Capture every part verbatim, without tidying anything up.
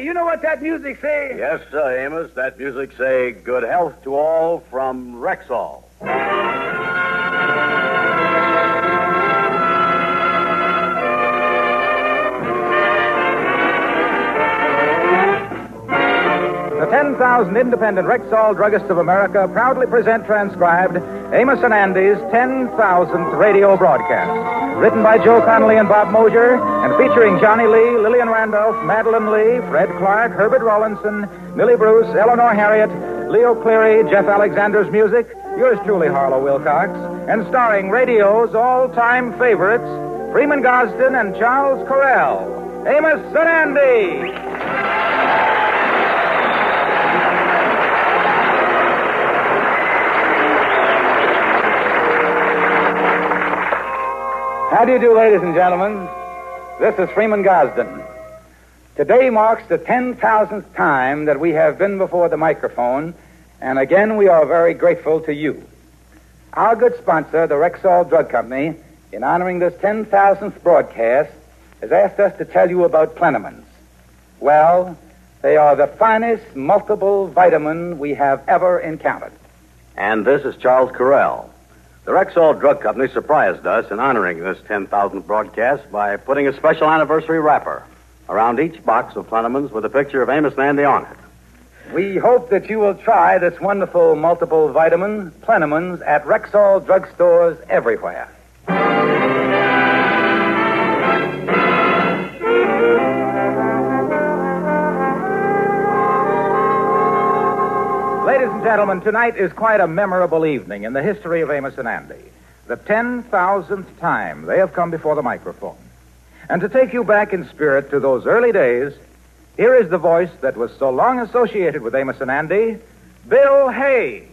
you know what that music say? Yes, sir, Amos. That music say, good health to all from Rexall. The ten thousand independent Rexall Druggists of America proudly present transcribed Amos and Andy's ten thousandth radio broadcast. Written by Joe Connolly and Bob Mosier, and featuring Johnny Lee, Lillian Randolph, Madeline Lee, Fred Clark, Herbert Rawlinson, Millie Bruce, Eleanor Harriet, Leo Cleary, Jeff Alexander's music, yours truly, Harlow Wilcox, and starring radio's all-time favorites, Freeman Gosden and Charles Correll. Amos and Andy! How do you do, ladies and gentlemen? This is Freeman Gosden. Today marks the ten thousandth time that we have been before the microphone, and again we are very grateful to you. Our good sponsor, the Rexall Drug Company, in honoring this ten thousandth broadcast, has asked us to tell you about Plenamins. Well, they are the finest multiple vitamin we have ever encountered. And this is Charles Correll. The Rexall Drug Company surprised us in honoring this ten thousandth broadcast by putting a special anniversary wrapper around each box of Plenamins with a picture of Amos and Andy on it. We hope that you will try this wonderful multiple vitamin, Plenamins, at Rexall drugstores everywhere. Ladies and gentlemen, tonight is quite a memorable evening in the history of Amos and Andy. The ten thousandth time they have come before the microphone. And to take you back in spirit to those early days, here is the voice that was so long associated with Amos and Andy, Bill Hay.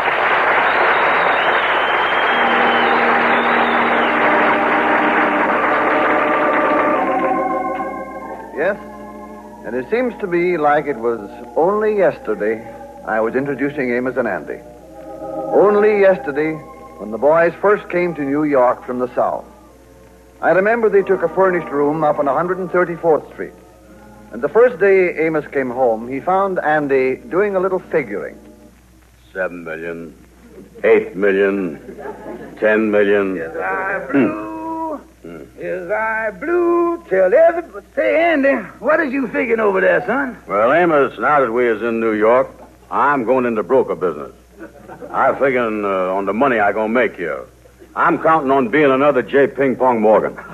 Yes, and it seems to me like it was only yesterday I was introducing Amos and Andy. Only yesterday, when the boys first came to New York from the South. I remember they took a furnished room up on one hundred thirty-fourth Street. And the first day Amos came home, he found Andy doing a little figuring. Seven million, eight million, ten million. Is I blue? Hmm. Is I blue? Tell everybody. Say, Andy, what is you figuring over there, son? Well, Amos, now that we is in New York, I'm going into broker business. I'm figuring uh, on the money I gonna make here. I'm counting on being another J. Ping Pong Morgan. Yeah,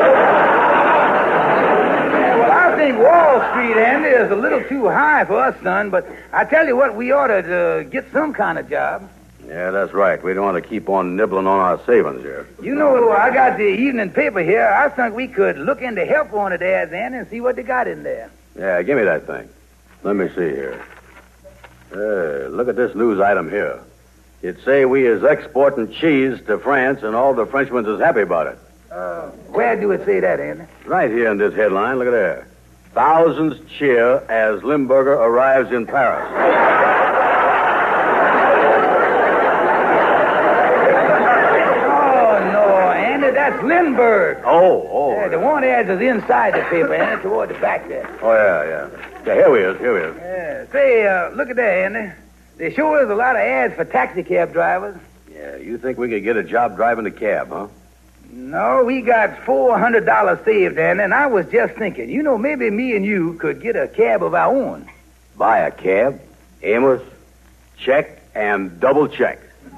well, I think Wall Street, Andy, is a little too high for us, son, but I tell you what, we ought to uh, get some kind of job. Yeah, that's right. We don't want to keep on nibbling on our savings here. You know, I got the evening paper here. I think we could look into help wanted ads, Andy, and see what they got in there. Yeah, give me that thing. Let me see here. Hey, look at this news item here. It say we is exporting cheese to France, and all the Frenchmen is happy about it. Uh, where do it say that, Andy? Right here in this headline. Look at there. Thousands cheer as Limburger arrives in Paris. Oh, no, Andy, that's Lindbergh. Oh, oh. Yeah, the one ads is inside the paper, Andy, toward the back there. Oh, yeah, yeah. Yeah, here we is, here we is. Yeah, say, uh, look at that, Andy. They sure is a lot of ads for taxi cab drivers. Yeah, you think we could get a job driving a cab, huh? No, we got four hundred dollars saved, Andy, and I was just thinking, you know, maybe me and you could get a cab of our own. Buy a cab, Amos, check, and double check.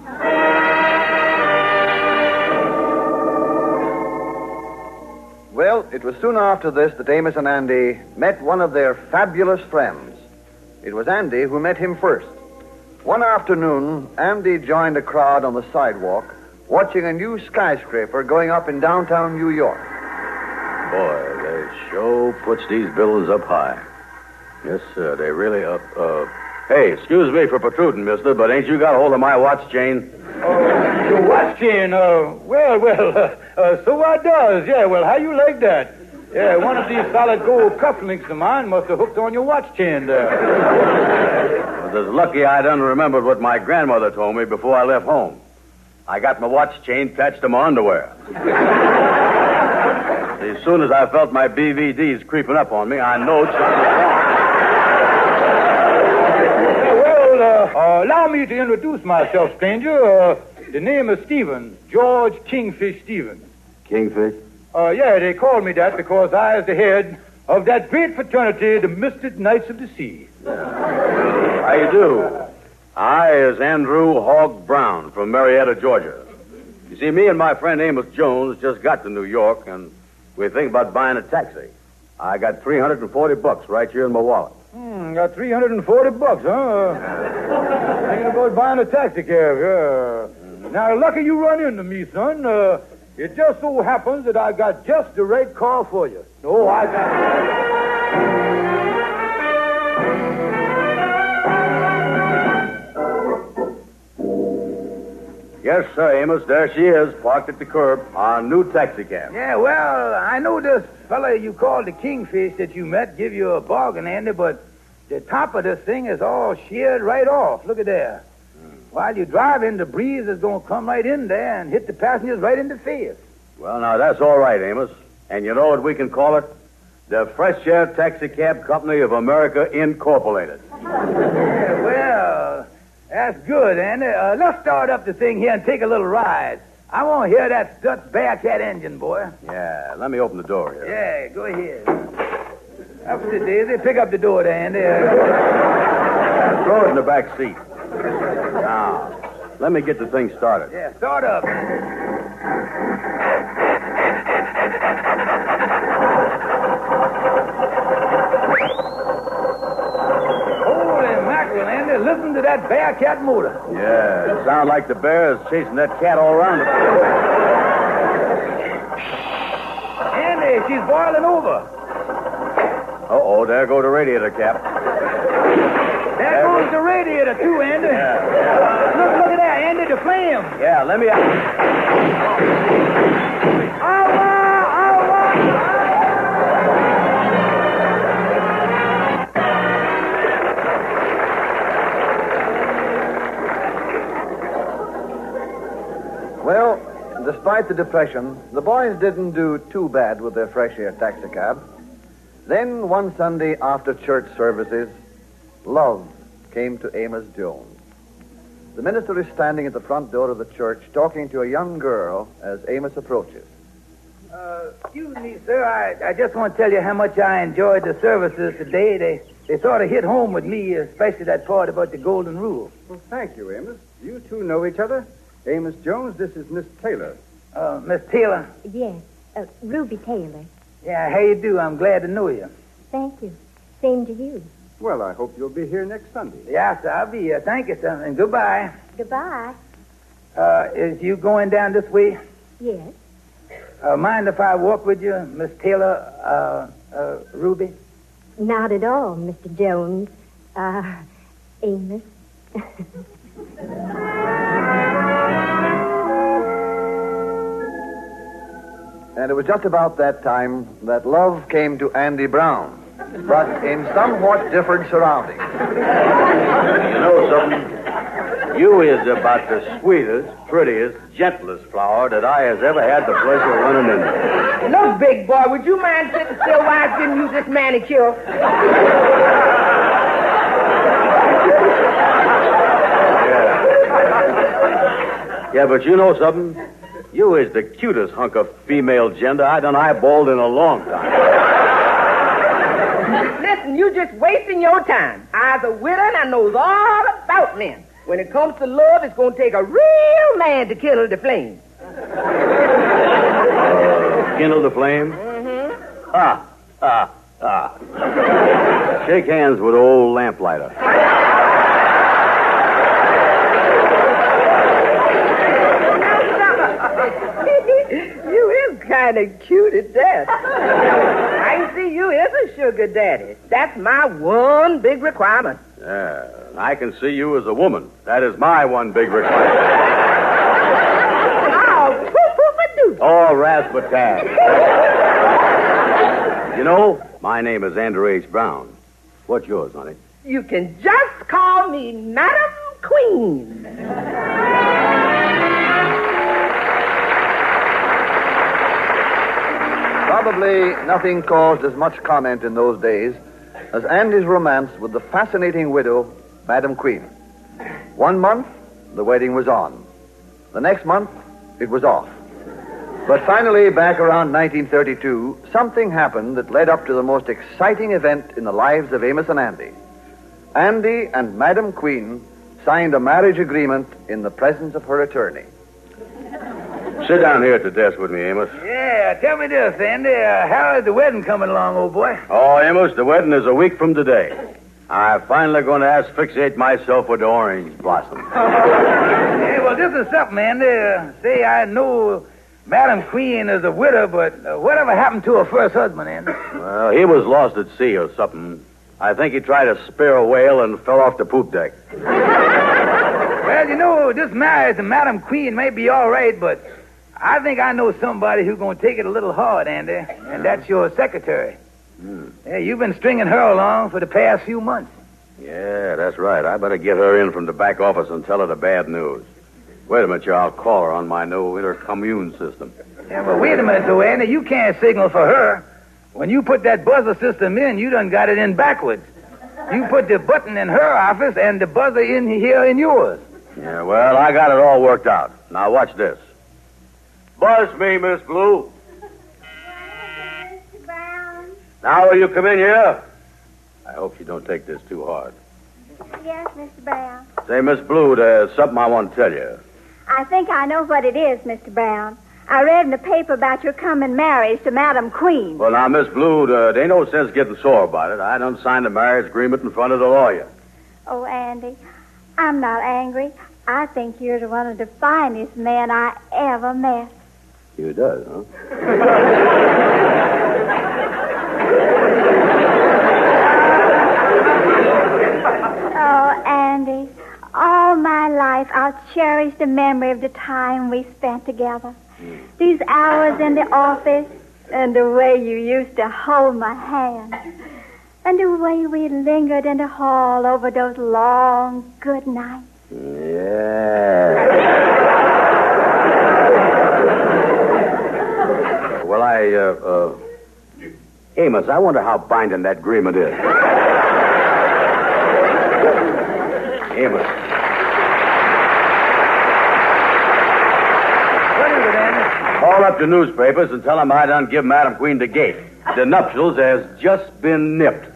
Well, it was soon after this that Amos and Andy met one of their fabulous friends. It was Andy who met him first. One afternoon, Andy joined a crowd on the sidewalk watching a new skyscraper going up in downtown New York. Boy, they sure puts these buildings up high. Yes, sir, they really up, uh... Hey, excuse me for protruding, mister, but ain't you got a hold of my watch chain? Oh, your watch chain? Uh, well, well, uh, uh, so I does. Yeah, well, how you like that? Yeah, one of these solid gold cufflinks of mine must have hooked on your watch chain there. Well, it's lucky I done remembered what my grandmother told me before I left home. I got my watch chain attached to my underwear. As soon as I felt my B V Ds creeping up on me, I knowed something was wrong. Uh, allow me to introduce myself, stranger. Uh, the name is Stevens, George Kingfish Stevens. Kingfish? Uh, yeah, they call me that because I is the head of that great fraternity, the Mystic Knights of the Sea. How you do? I is Andrew Hogg Brown from Marietta, Georgia. You see, me and my friend Amos Jones just got to New York, and we're thinking about buying a taxi. I got three hundred forty bucks right here in my wallet. Hmm, got three hundred forty bucks, huh? Thinking about buying a taxi cab, yeah. Now, lucky you run into me, son. Uh, it just so happens that I got just the right car for you. Oh, I got... Yes, sir, Amos. There she is, parked at the curb, our new taxi cab. Yeah, well, I know this fella you called the Kingfish that you met give you a bargain, Andy, but the top of this thing is all sheared right off. Look at there. Hmm. While you're driving, the breeze is going to come right in there and hit the passengers right in the face. Well, now, that's all right, Amos. And you know what we can call it? The Fresh Air Taxi Cab Company of America, Incorporated. Yeah, well... That's good, Andy. Uh, let's start up the thing here and take a little ride. I want to hear that Dutch Bearcat engine, boy. Yeah, let me open the door here. Yeah, go ahead. Up to Daisy. Pick up the door there, Andy. Uh, Throw it in the back seat. Now, let me get the thing started. Yeah, start up. Andy, listen to that Bearcat motor. Yeah, it sounds like the bear is chasing that cat all around the place. Andy, she's boiling over. Uh-oh, there go the radiator cap. There, there goes goes the radiator, too, Andy. Yeah, yeah. Look, look at that, Andy, the flame. Yeah, let me... Well, despite the depression, the boys didn't do too bad with their fresh air taxicab. Then, one Sunday after church services, love came to Amos Jones. The minister is standing at the front door of the church talking to a young girl as Amos approaches. Uh, excuse me, sir. I, I just want to tell you how much I enjoyed the services today. They, they sort of hit home with me, especially that part about the golden rule. Well, thank you, Amos. You two know each other? Amos Jones, this is Miss Taylor. Uh, Miss Taylor? Yes, uh, Ruby Taylor. Yeah, how you do? I'm glad to know you. Thank you. Same to you. Well, I hope you'll be here next Sunday. Yes, sir, I'll be here. Thank you, sir, and goodbye. Goodbye. Uh, is you going down this way? Yes. Uh, mind if I walk with you, Miss Taylor, uh, uh, Ruby? Not at all, Mister Jones. Uh, Amos. And it was just about that time that love came to Andy Brown, but in somewhat different surroundings. You know something? You is about the sweetest, prettiest, gentlest flower that I has ever had the pleasure of running into. Look, big boy, would you mind sitting still while I didn't use this manicure? Yeah. Yeah, but you know something? You is the cutest hunk of female gender I done eyeballed in a long time. Listen, you just wasting your time. I's a widow and I knows all about men. When it comes to love, it's going to take a real man to kindle the flame. Kindle the flame? Mm-hmm. Ha, ha, ha. Shake hands with old lamplighter. You is kind of cute at that. I can see you is a sugar daddy. That's my one big requirement. Yeah, I can see you as a woman. That is my one big requirement. Oh, poo-poo-ba-doo. Oh, rasputin. You know, my name is Andrew H. Brown. What's yours, honey? You can just call me Madam Queen. Probably nothing caused as much comment in those days as Andy's romance with the fascinating widow, Madam Queen. One month, the wedding was on. The next month, it was off. But finally, back around nineteen thirty-two, something happened that led up to the most exciting event in the lives of Amos and Andy. Andy and Madam Queen signed a marriage agreement in the presence of her attorney. Sit down here at the desk with me, Amos. Yeah, tell me this, Andy. Uh, how is the wedding coming along, old boy? Oh, Amos, the wedding is a week from today. I'm finally going to asphyxiate myself with the orange blossom. Hey, well, this is something, Andy. Uh, say, I know Madam Queen is a widow, but uh, whatever happened to her first husband, Andy? Well, he was lost at sea or something. I think he tried to spear a whale and fell off the poop deck. Well, you know, this marriage to Madam Queen may be all right, but I think I know somebody who's going to take it a little hard, Andy, and that's your secretary. Hmm. Yeah, you've been stringing her along for the past few months. Yeah, that's right. I better get her in from the back office and tell her the bad news. Wait a minute, here. I'll call her on my new intercommune system. Yeah, well, wait a minute, though, Andy. You can't signal for her. When you put that buzzer system in, you done got it in backwards. You put the button in her office and the buzzer in here in yours. Yeah, well, I got it all worked out. Now, watch this. Buzz me, Miss Blue. Mister Brown? Now, will you come in here? I hope you don't take this too hard. Yes, Mister Brown. Say, Miss Blue, there's something I want to tell you. I think I know what it is, Mister Brown. I read in the paper about your coming marriage to Madam Queen. Well, now, Miss Blue, uh, there ain't no sense getting sore about it. I done signed a marriage agreement in front of the lawyer. Oh, Andy, I'm not angry. I think you're one of the finest men I ever met. You does, huh? Oh, Andy, all my life I'll cherish the memory of the time we spent together. Mm. These hours in the office, and the way you used to hold my hand, and the way we lingered in the hall over those long, good nights. Yeah. Well, I, uh, uh, Amos, I wonder how binding that agreement is. Amos. What is it, Andy? Call up the newspapers and tell them I done give Madam Queen the gate. The nuptials has just been nipped.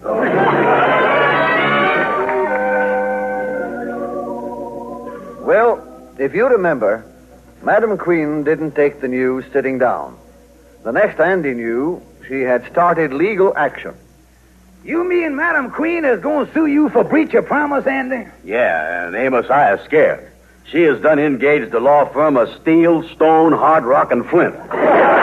Well, if you remember, Madam Queen didn't take the news sitting down. The next Andy knew, she had started legal action. You mean Madam Queen is going to sue you for breach of promise, Andy? Yeah, and Amos, I is scared. She has done engaged the law firm of Steel, Stone, Hard Rock, and Flint. Oh,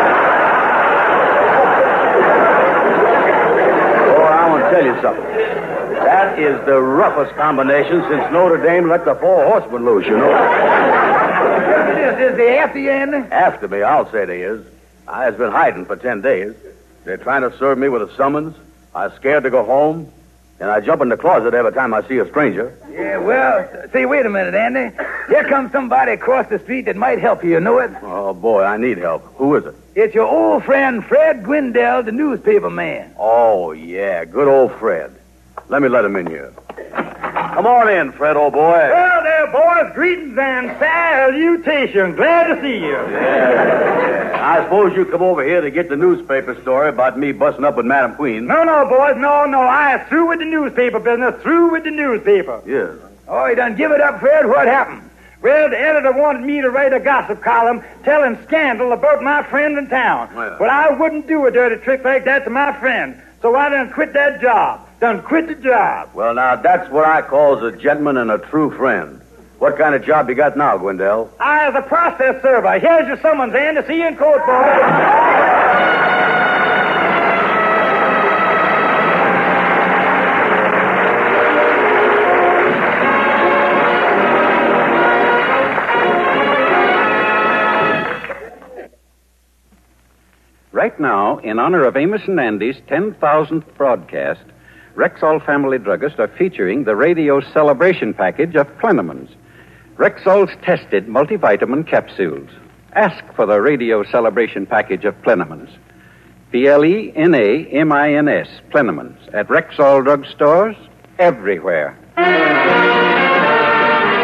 I want to tell you something. That is the roughest combination since Notre Dame let the four horsemen loose, you know. Is, is they after you, Andy? After me, I'll say they is. I has been hiding for ten days. They're trying to serve me with a summons. I'm scared to go home, and I jump in the closet every time I see a stranger. Yeah, well, say, wait a minute, Andy. Here comes somebody across the street that might help you, you know it? Oh, boy, I need help. Who is it? It's your old friend, Fred Gwindell, the newspaper man. Oh, yeah, good old Fred. Let me let him in here. Come on in, Fred, old boy. Well, there, boys, greetings and salutations. Glad to see you. Yeah. I suppose you come over here to get the newspaper story about me busting up with Madam Queen. No, no, boys, no, no. I am through with the newspaper business, through with the newspaper. Yes. Oh, you done give it up, Fred? What happened? Well, the editor wanted me to write a gossip column telling scandal about my friend in town. Well, but I wouldn't do a dirty trick like that to my friend, so I done quit that job. Done quit the job. Well, now, that's what I calls a gentleman and a true friend. What kind of job you got now, Gwindell? I was a process server. Here's your summons, Andy. See you in court, boys. Right now, in honor of Amos and Andy's ten thousandth broadcast, Rexall Family Druggists are featuring the radio celebration package of Plenamins, Rexall's tested multivitamin capsules. Ask for the radio celebration package of Plenamins. P L E N A M I N S, Plenamins, at Rexall drugstores everywhere.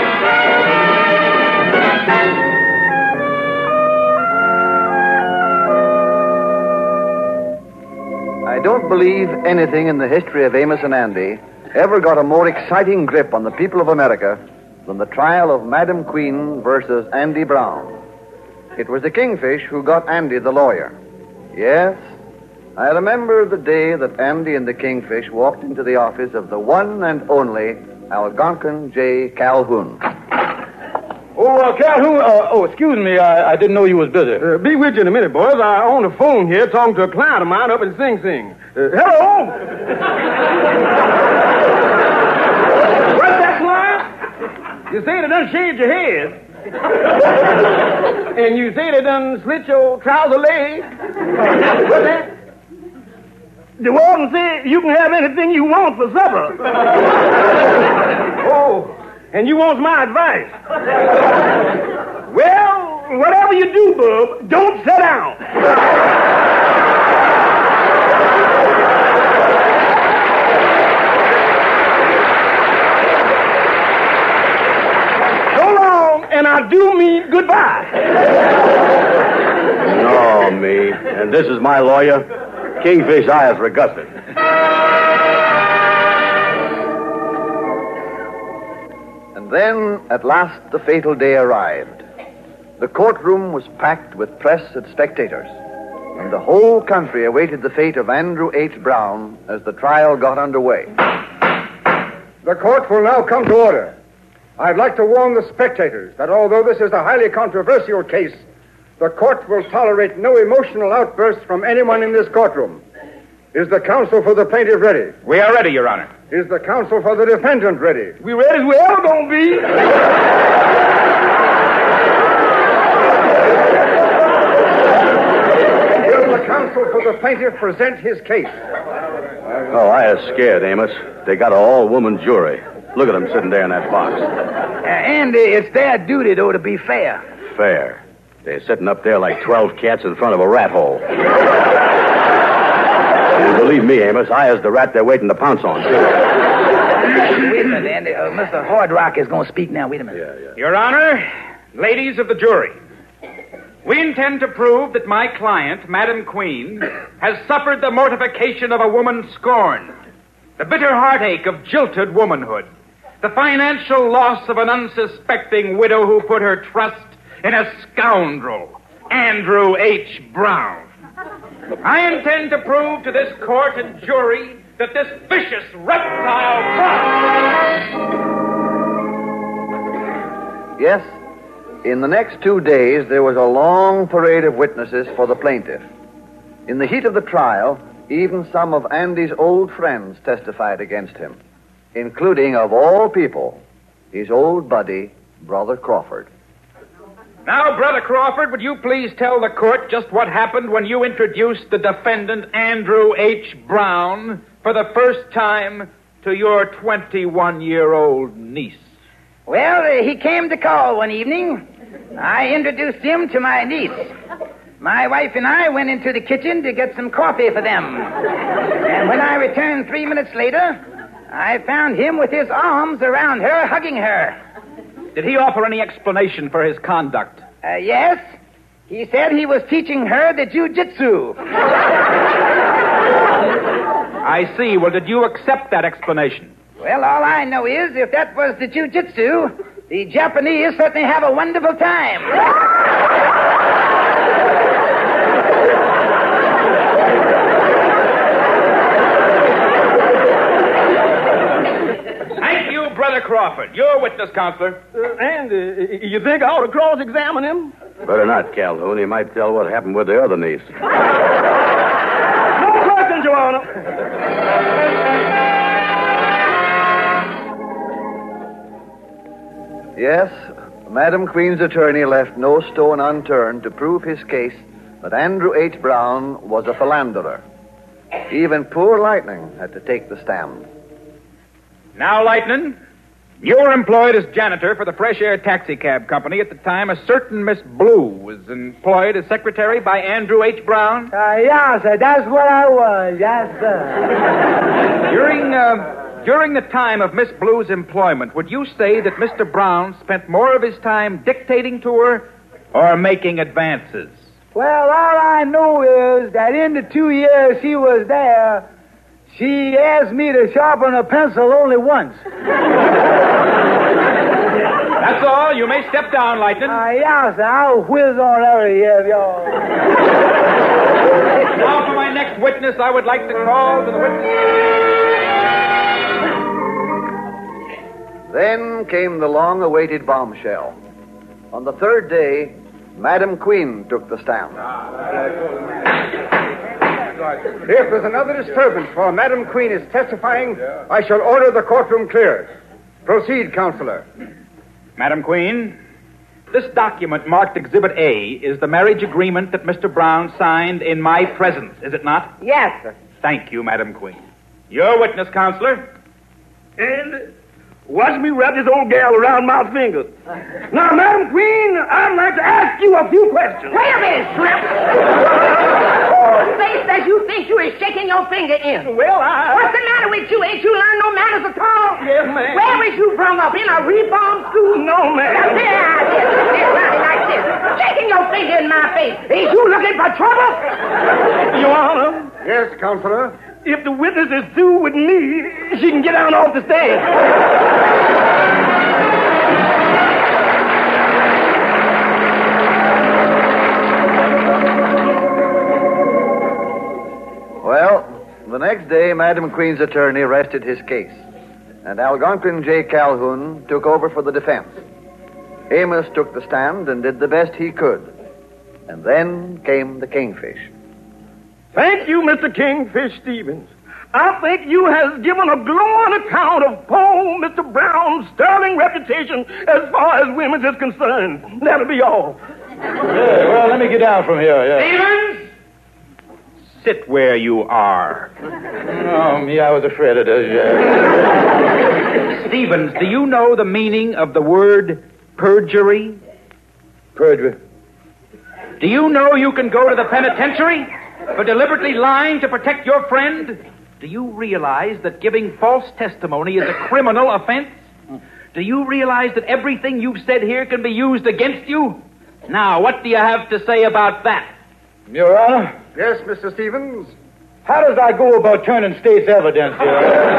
don't believe anything in the history of Amos and Andy ever got a more exciting grip on the people of America than the trial of Madam Queen versus Andy Brown. It was the Kingfish who got Andy the lawyer. Yes, I remember the day that Andy and the Kingfish walked into the office of the one and only Algonquin J. Calhoun. Oh, uh, Calhoun, uh, oh, excuse me, I, I didn't know you was busy. Uh, be with you in a minute, boys. I'm on the phone here talking to a client of mine up in Sing Sing. Uh, hello? What's that, client? You say they done shaved your head. And you say they done slit your trouser leg. What's that? The warden said you can have anything you want for supper. Oh, and you want my advice. Well, whatever you do, bub, don't sit down. So long, and I do mean goodbye. No, me. And this is my lawyer, Kingfish Eyes Regusted. And then, at last, the fatal day arrived. The courtroom was packed with press and spectators, and the whole country awaited the fate of Andrew H. Brown as the trial got underway. The court will now come to order. I'd like to warn the spectators that although this is a highly controversial case, the court will tolerate no emotional outbursts from anyone in this courtroom. Is the counsel for the plaintiff ready? We are ready, Your Honor. Is the counsel for the defendant ready? We ready as we ever gonna be. Will the counsel for the plaintiff present his case? Oh, I was scared, Amos. They got an all-woman jury. Look at them sitting there in that box. Uh, Andy, it's their duty, though, to be fair. Fair. They're sitting up there like twelve cats in front of a rat hole. And believe me, Amos, I is the rat they're waiting to pounce on, too. Wait a minute, Andy. Uh, Mister Hardrock is going to speak now. Wait a minute. Yeah, yeah. Your Honor, ladies of the jury, we intend to prove that my client, Madam Queen, has suffered the mortification of a woman scorned, the bitter heartache of jilted womanhood, the financial loss of an unsuspecting widow who put her trust in a scoundrel, Andrew H. Brown. I intend to prove to this court and jury that this vicious reptile Brown... Yes, in the next two days, there was a long parade of witnesses for the plaintiff. In the heat of the trial, even some of Andy's old friends testified against him, including, of all people, his old buddy, Brother Crawford. Now, Brother Crawford, would you please tell the court just what happened when you introduced the defendant, Andrew H. Brown, for the first time to your twenty-one-year-old niece? Well, uh, he came to call one evening. I introduced him to my niece. My wife and I went into the kitchen to get some coffee for them. And when I returned three minutes later, I found him with his arms around her, hugging her. Did he offer any explanation for his conduct? Uh, yes. He said he was teaching her the jiu-jitsu. I see. Well, did you accept that explanation? Well, all I know is if that was the jiu-jitsu, the Japanese certainly have a wonderful time. Brother Crawford, your witness, counselor. Uh, and uh, you think I ought to cross-examine him? Better not, Calhoun. He might tell what happened with the other niece. No questions, Your Honor. Yes, Madam Queen's attorney left no stone unturned to prove his case that Andrew H. Brown was a philanderer. Even poor Lightning had to take the stand. Now, Lightning, you were employed as janitor for the Fresh Air Taxi Cab Company at the time a certain Miss Blue was employed as secretary by Andrew H. Brown. Uh, yeah, sir, that's what I was. Yes, sir. During, uh, during the time of Miss Blue's employment, would you say that Mister Brown spent more of his time dictating to her or making advances? Well, all I know is that in the two years she was there, she asked me to sharpen a pencil only once. That's all. You may step down, Lightning. Uh, yeah, sir. I'll whiz on over here, y'all. Now for my next witness, I would like to call to the witness. Then came the long-awaited bombshell. On the third day, Madam Queen took the stand. If there's another disturbance while Madam Queen is testifying, I shall order the courtroom cleared. Proceed, Counselor. Madam Queen, this document marked Exhibit A is the marriage agreement that Mister Brown signed in my presence, is it not? Yes, sir. Thank you, Madam Queen. Your witness, Counselor. And watch me wrap this old gal around my finger. Now, Madam Queen, I'd like to ask you a few questions. Wait a minute, Shrimp. Whose face does you think you is shaking your finger in? Well, I... What's the matter with you? Ain't you learned no manners at all? Yes, ma'am. Where was you brought up? In a reform school? No, ma'am. Now, there, this, this, Ronnie, like this. Shaking your finger in my face. Ain't you looking for trouble? Your Honor. Yes, Counselor. If the witness is through with me, she can get out off the stand. Well, the next day, Madam Queen's attorney rested his case, and Algonquin J. Calhoun took over for the defense. Amos took the stand and did the best he could. And then came the Kingfish. Thank you, Mister Kingfish Stevens. I think you has given a glowing account of poor Mister Brown's sterling reputation as far as women is concerned. That'll be all. Yeah, well, let me get down from here, yeah. Stevens! Sit where you are. Oh, me, I was afraid of this, yeah. Stevens, do you know the meaning of the word perjury? Perjury. Do you know you can go to the penitentiary for deliberately lying to protect your friend? Do you realize that giving false testimony is a criminal offense? Do you realize that everything you've said here can be used against you? Now, what do you have to say about that? Your Honor? Yes, Mister Stevens? How does I go about turning state's evidence here?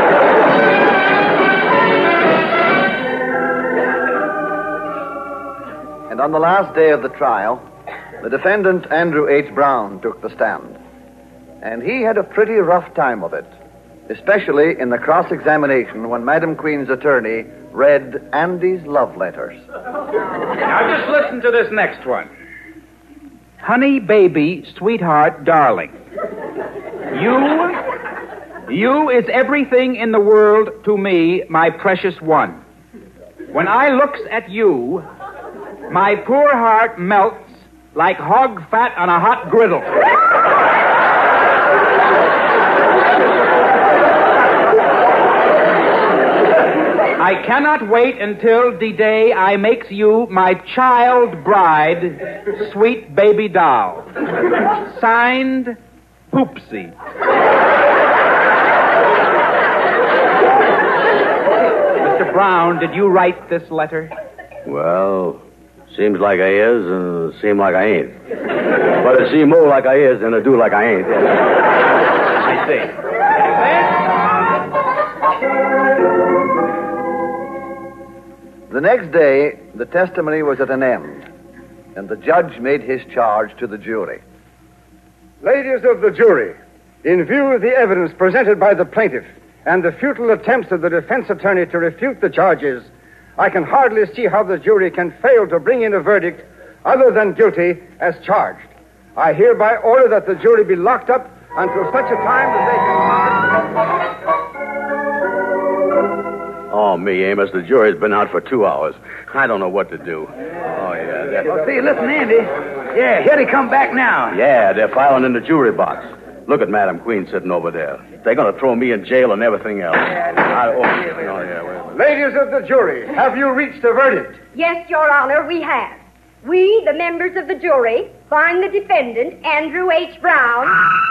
And on the last day of the trial, the defendant, Andrew H. Brown, took the stand. And he had a pretty rough time of it, especially in the cross-examination when Madam Queen's attorney read Andy's love letters. Now, just listen to this next one. Honey, baby, sweetheart, darling. You, you is everything in the world to me, my precious one. When I looks at you, my poor heart melts like hog fat on a hot griddle. I cannot wait until the day I makes you my child bride, sweet baby doll. Signed, Poopsie. Mister Brown, did you write this letter? Well, seems like I is and seem like I ain't. But it seem more like I is than it do like I ain't. I see. The next day, the testimony was at an end, and the judge made his charge to the jury. Ladies of the jury, in view of the evidence presented by the plaintiff and the futile attempts of the defense attorney to refute the charges, I can hardly see how the jury can fail to bring in a verdict other than guilty as charged. I hereby order that the jury be locked up until such a time as they can... Oh, me, Amos, the jury's been out for two hours. I don't know what to do. Oh, yeah. That... Well, see, listen, Andy. Yeah, here they come back now. Yeah, they're filing in the jury box. Look at Madam Queen sitting over there. They're going to throw me in jail and everything else. I, oh, oh, yeah, wait a minute. Ladies of the jury, have you reached a verdict? Yes, Your Honor, we have. We, the members of the jury, find the defendant, Andrew H. Brown...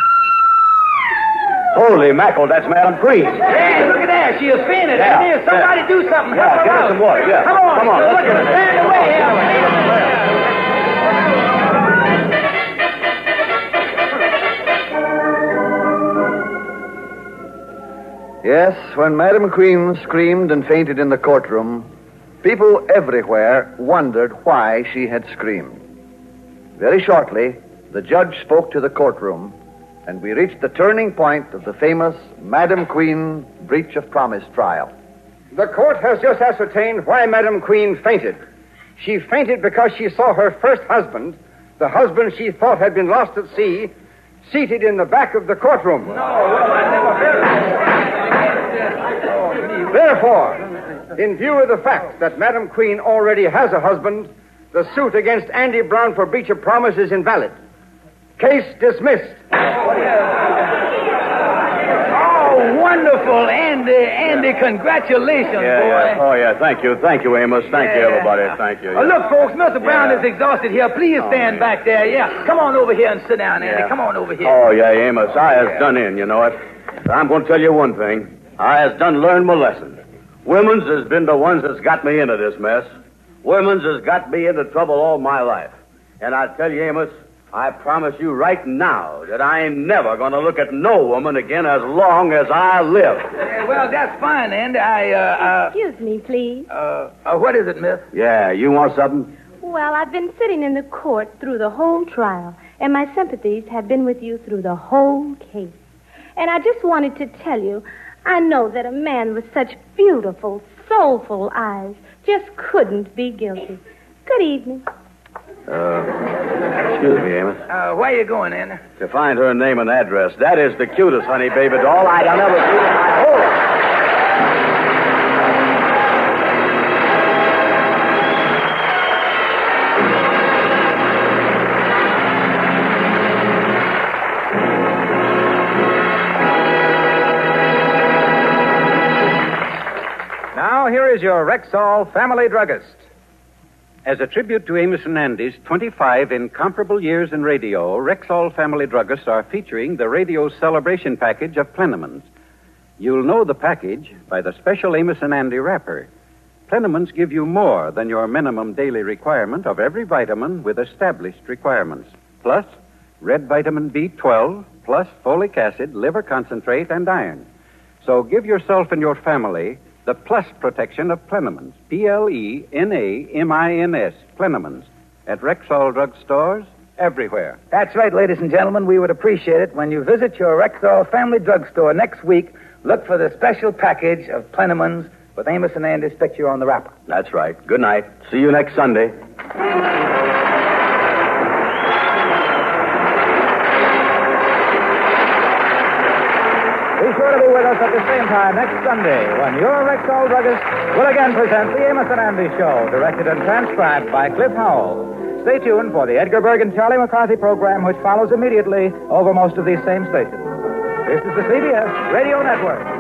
Holy mackerel, that's Madam Queen. Hey, look at that. She is fainted. Yeah, Here, somebody yeah. do something. Yeah, Help her get her out. some water, yeah. Come on. Come on, Look let's at her. get her. Stand away. Yes, when Madam Queen screamed and fainted in the courtroom, people everywhere wondered why she had screamed. Very shortly, the judge spoke to the courtroom, and we reached the turning point of the famous Madam Queen breach of promise trial. The court has just ascertained why Madam Queen fainted. She fainted because she saw her first husband, the husband she thought had been lost at sea, seated in the back of the courtroom. No, Therefore, in view of the fact that Madam Queen already has a husband, the suit against Andy Brown for breach of promise is invalid. Case dismissed. Oh, wonderful, Andy. Andy, congratulations, Yeah, boy. yeah. Oh, yeah. Thank you. Thank you, Amos. Thank you, Yeah. everybody. Thank you. Oh, look, folks, Mister Brown Yeah. is exhausted here. Please Oh, stand man. back there. Yeah, come on over here and sit down, Andy. Yeah. Come on over here. Oh, yeah, Amos. I has done in, you know it. I'm going to tell you one thing. I has done learned my lesson. Women's has been the ones that's got me into this mess. Women's has got me into trouble all my life. And I tell you, Amos, I promise you right now that I ain't never going to look at no woman again as long as I live. Yeah, well, that's fine, Andy. I, uh, uh, Excuse me, please. uh, uh, what is it, miss? Yeah, you want something? Well, I've been sitting in the court through the whole trial, and my sympathies have been with you through the whole case. And I just wanted to tell you, I know that a man with such beautiful, soulful eyes just couldn't be guilty. Good evening. Uh, excuse me, Amos. Uh, where you going, Andy? To find her name and address. That is the cutest honey baby doll I'd ever seen in my whole life. Now, here is your Rexall Family Druggist. As a tribute to Amos and Andy's twenty-five incomparable years in radio, Rexall Family Druggists are featuring the radio celebration package of Plenamons. You'll know the package by the special Amos and Andy wrapper. Plenamons give you more than your minimum daily requirement of every vitamin with established requirements. Plus, red vitamin B twelve, plus folic acid, liver concentrate, and iron. So give yourself and your family the plus protection of Plenamons, P L E N A M I N S, Plenamons, at Rexall Drug Stores everywhere. That's right, ladies and gentlemen. We would appreciate it when you visit your Rexall Family Drugstore next week. Look for the special package of Plenamons with Amos and Andy's picture on the wrapper. That's right. Good night. See you next Sunday. Be sure to be with us at the same time next Sunday when your Rexall Druggist will again present the Amos and Andy Show, directed and transcribed by Cliff Howell. Stay tuned for the Edgar Berg and Charlie McCarthy program, which follows immediately over most of these same stations. This is the C B S Radio Network.